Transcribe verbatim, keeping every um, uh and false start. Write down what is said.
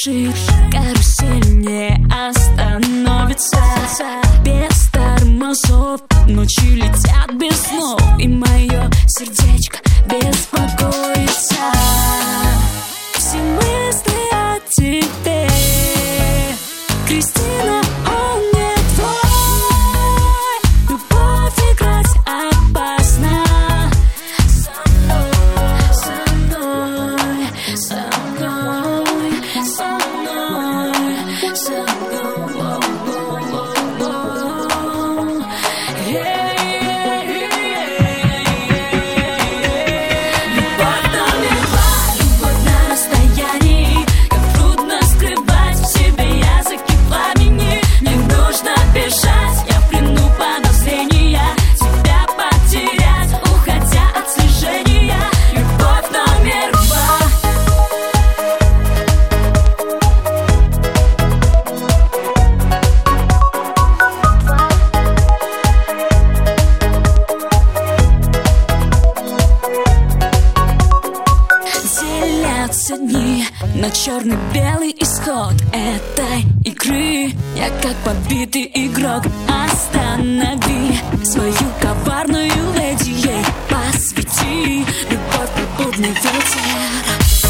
спешит, карусель не остановится. Без тормозов ночи летят без снов, и мое сердечко беспокоится. Все мысли о тебе, Кристина, он не твой. Любовь играть опасно. Со мной, со мной, со мной, со мной, со мной. Любовь номер два, любовь на расстоянии. Как трудно скрывать в себе языки пламени. Не нужно бежать, я в плену подозрения. Тебя потерять, уходя от слежения. Любовь номер два. Делятся дни на черный-белый исход этой игры. Я как побитый игрок. Останови свою коварную леди, ей посвяти любовь, попутный ветер.